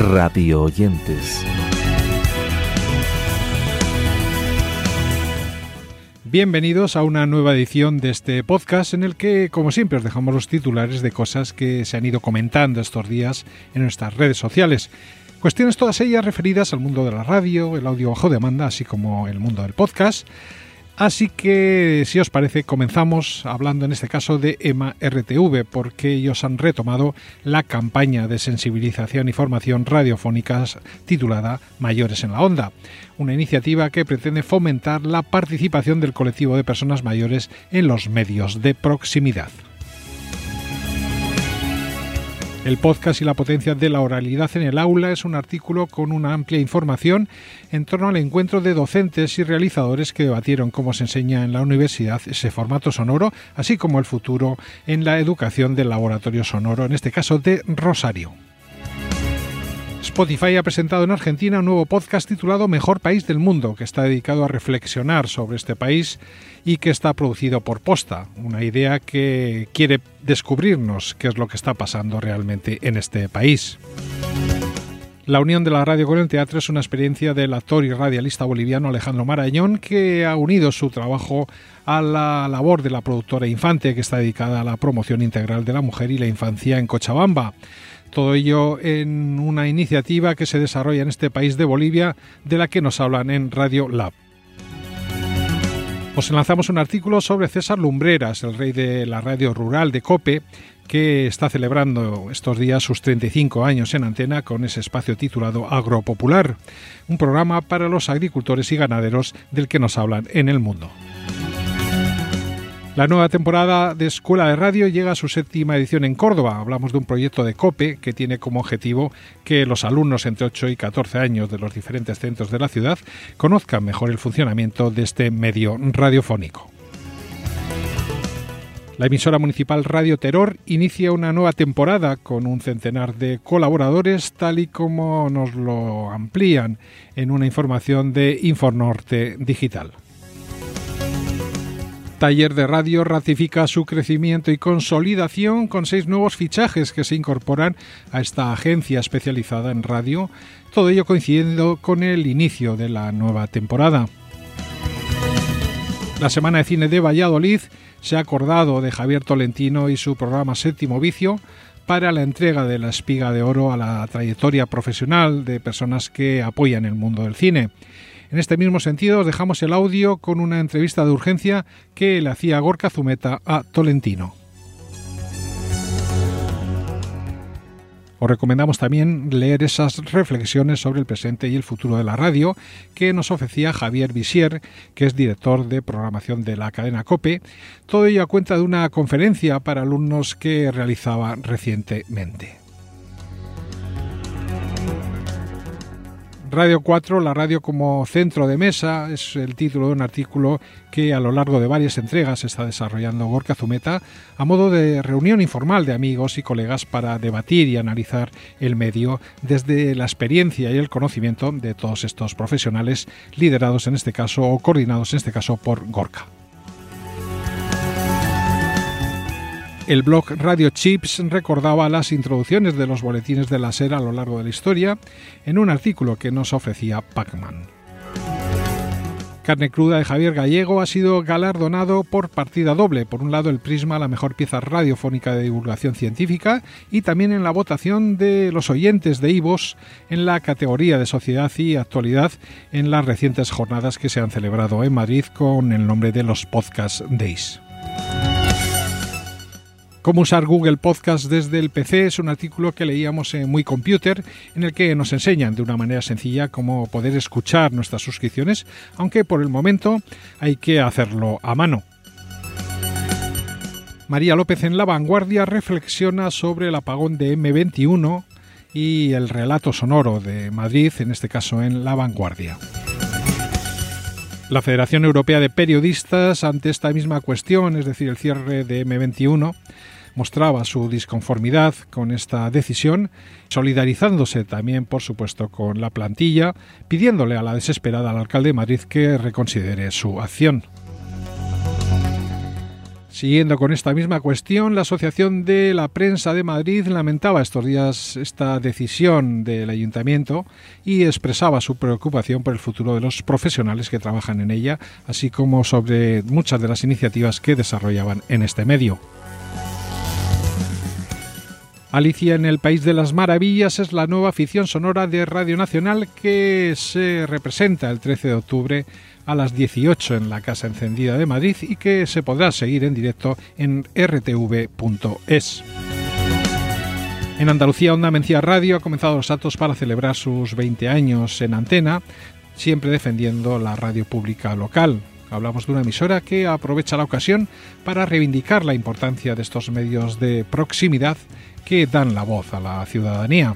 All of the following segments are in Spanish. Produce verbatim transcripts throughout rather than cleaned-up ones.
radio oyentes. Bienvenidos a una nueva edición de este podcast en el que, como siempre, os dejamos los titulares de cosas que se han ido comentando estos días en nuestras redes sociales. Cuestiones todas ellas referidas al mundo de la radio, el audio bajo demanda, así como el mundo del podcast. Así que, si os parece, comenzamos hablando en este caso de EMA R T V, porque ellos han retomado la campaña de sensibilización y formación radiofónicas titulada Mayores en la Onda, una iniciativa que pretende fomentar la participación del colectivo de personas mayores en los medios de proximidad. El podcast y la potencia de la oralidad en el aula es un artículo con una amplia información en torno al encuentro de docentes y realizadores que debatieron cómo se enseña en la universidad ese formato sonoro, así como el futuro en la educación del laboratorio sonoro, en este caso de Rosario. Spotify ha presentado en Argentina un nuevo podcast titulado Mejor País del Mundo, que está dedicado a reflexionar sobre este país y que está producido por Posta, una idea que quiere descubrirnos qué es lo que está pasando realmente en este país. La unión de la radio con el teatro es una experiencia del actor y radialista boliviano Alejandro Marañón, que ha unido su trabajo a la labor de la productora Infante, que está dedicada a la promoción integral de la mujer y la infancia en Cochabamba. Todo ello en una iniciativa que se desarrolla en este país de Bolivia, de la que nos hablan en Radio Lab. Os lanzamos un artículo sobre César Lumbreras, el rey de la radio rural de COPE, que está celebrando estos días sus treinta y cinco años en antena con ese espacio titulado Agropopular, un programa para los agricultores y ganaderos del que nos hablan en el mundo. La nueva temporada de Escuela de Radio llega a su séptima edición en Córdoba. Hablamos de un proyecto de COPE que tiene como objetivo que los alumnos entre ocho y catorce años de los diferentes centros de la ciudad conozcan mejor el funcionamiento de este medio radiofónico. La emisora municipal Radio Terror inicia una nueva temporada con un centenar de colaboradores, tal y como nos lo amplían en una información de Infornorte Digital. Taller de Radio ratifica su crecimiento y consolidación con seis nuevos fichajes que se incorporan a esta agencia especializada en radio, todo ello coincidiendo con el inicio de la nueva temporada. La Semana de Cine de Valladolid se ha acordado de Javier Tolentino y su programa Séptimo Vicio para la entrega de la Espiga de Oro a la trayectoria profesional de personas que apoyan el mundo del cine. En este mismo sentido, os dejamos el audio con una entrevista de urgencia que le hacía Gorka Zumeta a Tolentino. Os recomendamos también leer esas reflexiones sobre el presente y el futuro de la radio que nos ofrecía Javier Visier, que es director de programación de la cadena COPE, todo ello a cuenta de una conferencia para alumnos que realizaba recientemente. Radio cuatro, la radio como centro de mesa, es el título de un artículo que a lo largo de varias entregas está desarrollando Gorka Zumeta a modo de reunión informal de amigos y colegas para debatir y analizar el medio desde la experiencia y el conocimiento de todos estos profesionales liderados en este caso o coordinados en este caso por Gorka. El blog Radio Chips recordaba las introducciones de los boletines de la SER a lo largo de la historia en un artículo que nos ofrecía Pacman. Carne Cruda de Javier Gallego ha sido galardonado por partida doble. Por un lado, el Prisma, la mejor pieza radiofónica de divulgación científica, y también en la votación de los oyentes de I V O S en la categoría de Sociedad y Actualidad en las recientes jornadas que se han celebrado en Madrid con el nombre de los Podcast Days. Cómo usar Google Podcast desde el P C es un artículo que leíamos en Muy Computer, en el que nos enseñan de una manera sencilla cómo poder escuchar nuestras suscripciones, aunque por el momento hay que hacerlo a mano. María López en La Vanguardia reflexiona sobre el apagón de eme veintiuno y el relato sonoro de Madrid, en este caso en La Vanguardia. La Federación Europea de Periodistas, ante esta misma cuestión, es decir, el cierre de eme veintiuno, mostraba su disconformidad con esta decisión, solidarizándose también, por supuesto, con la plantilla, pidiéndole a la desesperada al alcalde de Madrid que reconsidere su acción. Siguiendo con esta misma cuestión, la Asociación de la Prensa de Madrid lamentaba estos días esta decisión del Ayuntamiento y expresaba su preocupación por el futuro de los profesionales que trabajan en ella, así como sobre muchas de las iniciativas que desarrollaban en este medio. Alicia en el País de las Maravillas es la nueva ficción sonora de Radio Nacional que se representa el trece de octubre a las dieciocho en la Casa Encendida de Madrid y que se podrá seguir en directo en r t v punto es. En Andalucía, Onda Mencía Radio ha comenzado los actos para celebrar sus veinte años en antena, siempre defendiendo la radio pública local. Hablamos de una emisora que aprovecha la ocasión para reivindicar la importancia de estos medios de proximidad que dan la voz a la ciudadanía.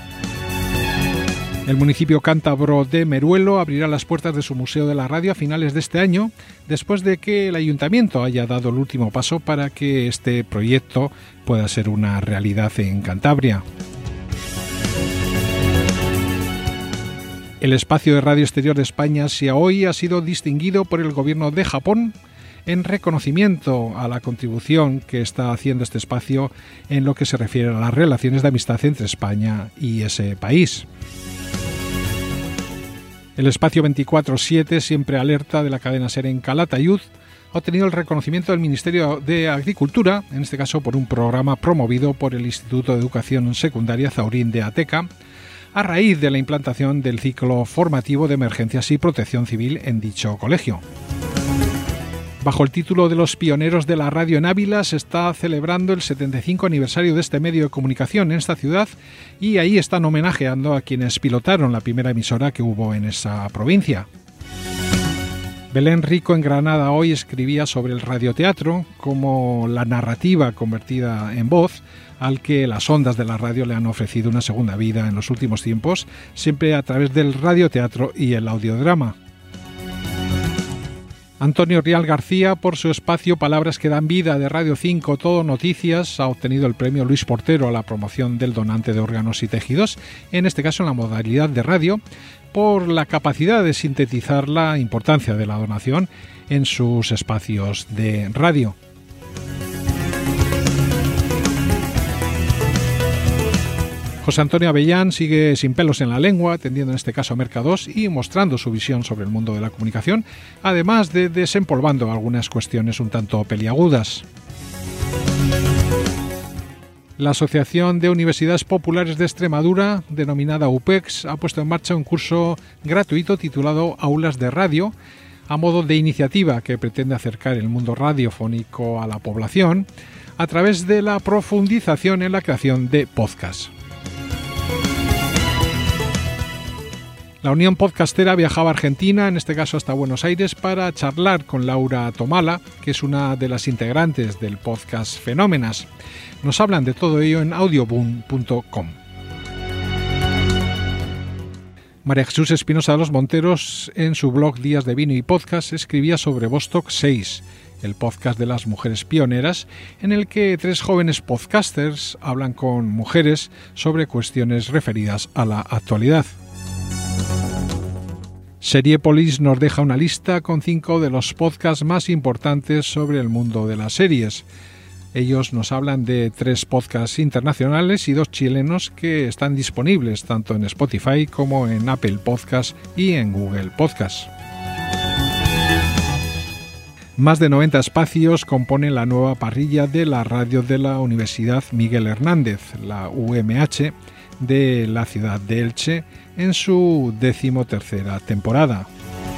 El municipio cántabro de Meruelo abrirá las puertas de su Museo de la Radio a finales de este año, después de que el ayuntamiento haya dado el último paso para que este proyecto pueda ser una realidad en Cantabria. El espacio de Radio Exterior de España, SIAOI, ha sido distinguido por el gobierno de Japón en reconocimiento a la contribución que está haciendo este espacio en lo que se refiere a las relaciones de amistad entre España y ese país. El espacio veinticuatro siete, siempre alerta de la cadena SER en Calatayud, ha obtenido el reconocimiento del Ministerio de Agricultura, en este caso por un programa promovido por el Instituto de Educación Secundaria Zaurín de Ateca, a raíz de la implantación del ciclo formativo de emergencias y protección civil en dicho colegio. Bajo el título de los pioneros de la radio en Ávila se está celebrando el setenta y cinco aniversario de este medio de comunicación en esta ciudad y ahí están homenajeando a quienes pilotaron la primera emisora que hubo en esa provincia. Belén Rico en Granada hoy escribía sobre el radioteatro como la narrativa convertida en voz al que las ondas de la radio le han ofrecido una segunda vida en los últimos tiempos, siempre a través del radioteatro y el audiodrama. Antonio Rial García, por su espacio Palabras que dan vida de Radio cinco Todo Noticias, ha obtenido el premio Luis Portero a la promoción del donante de órganos y tejidos, en este caso en la modalidad de radio, por la capacidad de sintetizar la importancia de la donación en sus espacios de radio. José Antonio Avellán sigue sin pelos en la lengua, atendiendo en este caso a Mercados y mostrando su visión sobre el mundo de la comunicación, además de desempolvando algunas cuestiones un tanto peliagudas. La Asociación de Universidades Populares de Extremadura, denominada U P E X, ha puesto en marcha un curso gratuito titulado Aulas de Radio, a modo de iniciativa que pretende acercar el mundo radiofónico a la población a través de la profundización en la creación de podcasts. La Unión Podcastera viajaba a Argentina, en este caso hasta Buenos Aires, para charlar con Laura Tomala, que es una de las integrantes del podcast Fenómenas. Nos hablan de todo ello en audioboom punto com. María Jesús Espinosa de los Monteros, en su blog Días de Vino y Podcast, escribía sobre Vostok seis, el podcast de las mujeres pioneras, en el que tres jóvenes podcasters hablan con mujeres sobre cuestiones referidas a la actualidad. Seriepolis nos deja una lista con cinco de los podcasts más importantes sobre el mundo de las series. Ellos nos hablan de tres podcasts internacionales y dos chilenos que están disponibles tanto en Spotify como en Apple Podcasts y en Google Podcasts. Más de noventa espacios componen la nueva parrilla de la radio de la Universidad Miguel Hernández, la U M H, de la ciudad de Elche, en su decimotercera temporada.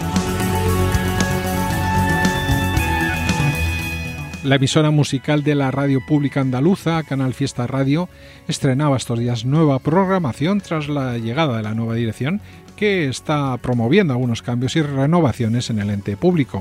La emisora musical de la radio pública andaluza, Canal Fiesta Radio, estrenaba estos días nueva programación tras la llegada de la nueva dirección, que está promoviendo algunos cambios y renovaciones en el ente público.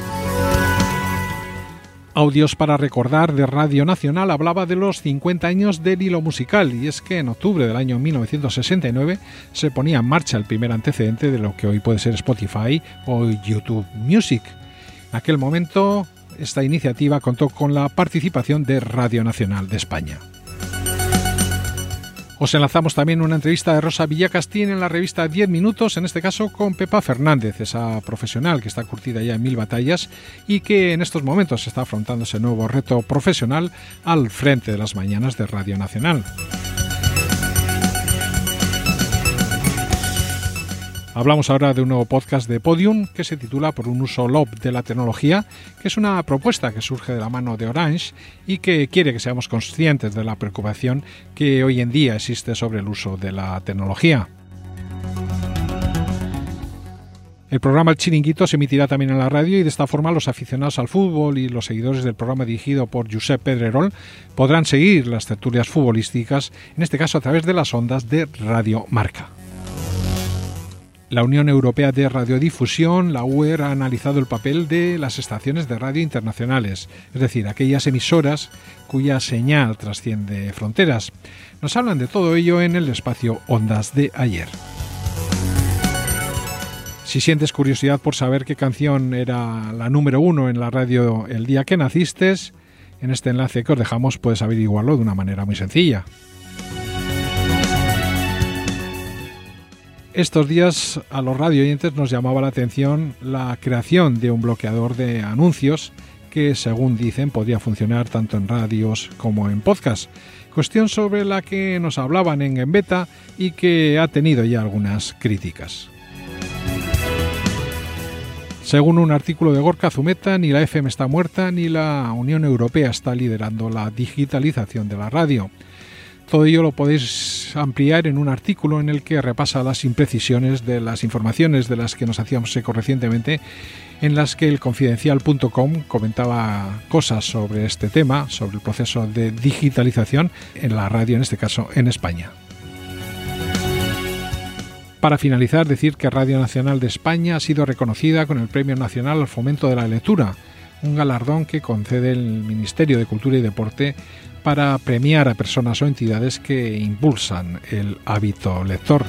Audios para recordar de Radio Nacional hablaba de los cincuenta años del hilo musical, y es que en octubre del año mil novecientos sesenta y nueve se ponía en marcha el primer antecedente de lo que hoy puede ser Spotify o YouTube Music. En aquel momento esta iniciativa contó con la participación de Radio Nacional de España. Os enlazamos también una entrevista de Rosa Villacastín en la revista diez minutos, en este caso con Pepa Fernández, esa profesional que está curtida ya en mil batallas y que en estos momentos está afrontando ese nuevo reto profesional al frente de las mañanas de Radio Nacional. Hablamos ahora de un nuevo podcast de Podium que se titula Por un uso L O B de la tecnología, que es una propuesta que surge de la mano de Orange y que quiere que seamos conscientes de la preocupación que hoy en día existe sobre el uso de la tecnología. El programa El Chiringuito se emitirá también en la radio y de esta forma los aficionados al fútbol y los seguidores del programa dirigido por Josep Pedrerol podrán seguir las tertulias futbolísticas, en este caso a través de las ondas de Radio Marca. La Unión Europea de Radiodifusión, la U E R, ha analizado el papel de las estaciones de radio internacionales, es decir, aquellas emisoras cuya señal trasciende fronteras. Nos hablan de todo ello en el espacio Ondas de ayer. Si sientes curiosidad por saber qué canción era la número uno en la radio el día que naciste, en este enlace que os dejamos puedes averiguarlo de una manera muy sencilla. Estos días a los radio oyentes nos llamaba la atención la creación de un bloqueador de anuncios que, según dicen, podría funcionar tanto en radios como en podcast. Cuestión sobre la que nos hablaban en Gembeta y que ha tenido ya algunas críticas. Según un artículo de Gorka Zumeta, ni la F M está muerta ni la Unión Europea está liderando la digitalización de la radio. Todo ello lo podéis ampliar en un artículo en el que repasa las imprecisiones de las informaciones de las que nos hacíamos eco recientemente, en las que el confidencial punto com comentaba cosas sobre este tema, sobre el proceso de digitalización en la radio, en este caso en España. Para finalizar, decir que Radio Nacional de España ha sido reconocida con el Premio Nacional al Fomento de la Lectura, un galardón que concede el Ministerio de Cultura y Deporte para premiar a personas o entidades que impulsan el hábito lector.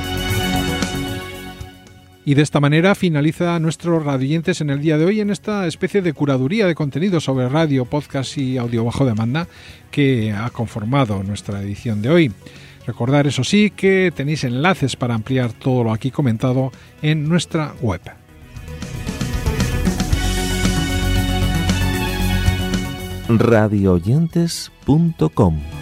Y de esta manera finaliza nuestros radioyentes en el día de hoy en esta especie de curaduría de contenido sobre radio, podcast y audio bajo demanda que ha conformado nuestra edición de hoy. Recordar, eso sí, que tenéis enlaces para ampliar todo lo aquí comentado en nuestra web. radio oyentes punto com